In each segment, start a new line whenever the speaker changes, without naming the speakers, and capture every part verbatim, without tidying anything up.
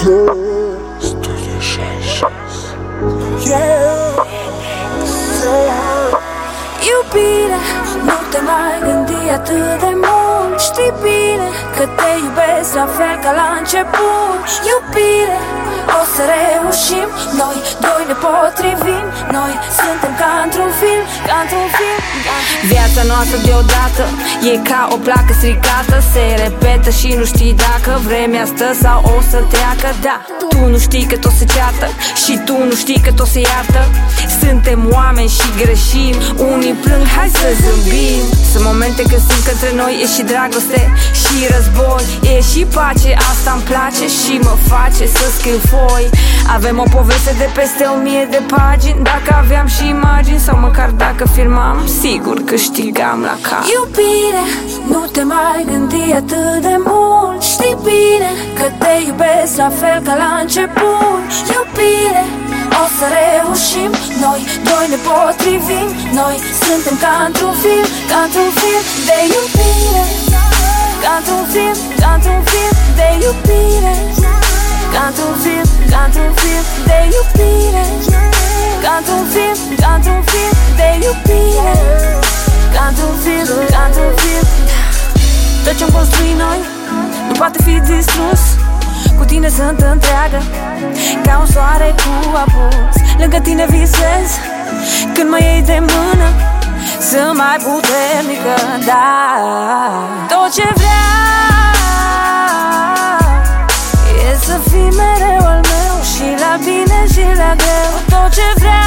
Studio șaizeci și șase.
Iubire, nu te mai gândi atât de mult. Știi bine că te iubesc la fel ca la început. Iubire, o să reușim, noi doi ne potrivim. Noi suntem ca într-un film, ca într-un film. Viața noastră deodată e ca o placă stricată, se repetă și nu știi dacă vremea stă sau o să treacă. Da, tu nu știi că tot se ceartă și tu nu știi că tot se iartă. Suntem oameni și greșim, unii plâng, hai să zâmbim. Sunt momente când simt că între noi e și dragoste și război, e și pace, asta-mi place și mă face să scriu foi. Avem o poveste de peste o mie de pagini. Dacă aveam și imagini sau măcar dacă filmam, sigur câștigam la cap. Iubire, nu te mai gândi atât de mult. Știi bine că te iubesc la fel ca la început. Iubire, o să reușim, noi doi ne potrivim. Noi suntem ca într-un film, ca într-un film de iubire. Ca într-un film, ca într-un film de iubire. Ca într-un film, ca într-un film de iubire. Ca într-un film, ca într-un film de iubire. Ca într-un film, ca într-un film. Tot ce-am construit noi nu poate fi distrus. Cu tine sunt întreagă, ca un soare cu apus. Lângă tine visez, când mă iei de mână, sunt mai puternică, da. Tot ce vreau e să fii mereu al meu, și la bine și la greu. Tot ce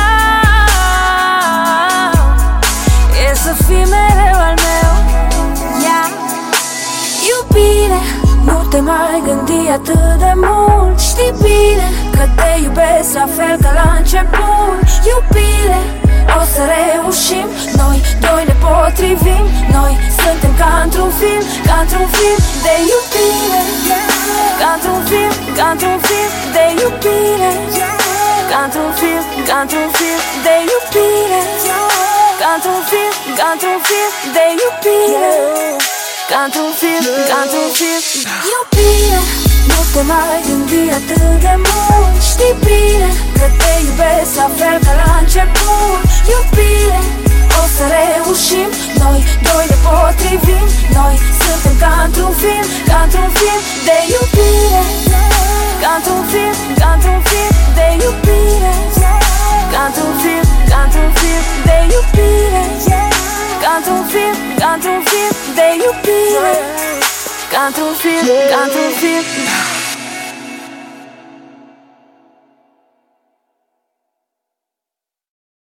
vreau e să fii mereu al meu, yeah. Iubire, nu te mai gândi atât de mult. Știi bine că te iubesc la fel ca la început. Iubire, o să reușim, noi doi ne potrivim. Noi suntem ca într-un film, ca într-un film de iubire. Ca într-un film, ca într-un film de iubire. Ca într-un film, ca într-un film de iubire. Ca într-un film, ca într-un film de iubire. Ca într-un film, ca într-un film. Iubire, nu te mai gândi atât de mult. Știi bine că te iubesc la fel ca la început. Iubire, o să reușim, noi doi ne potrivim. Noi suntem ca într-un film, ca într-un film de iubire. Ca într-un film, ca într-un film de iubire. Ca într-un film, ca într-un film de iubire. Ca într-un film, ca într-un film de iubire. Ca într-un film, ca într-un film.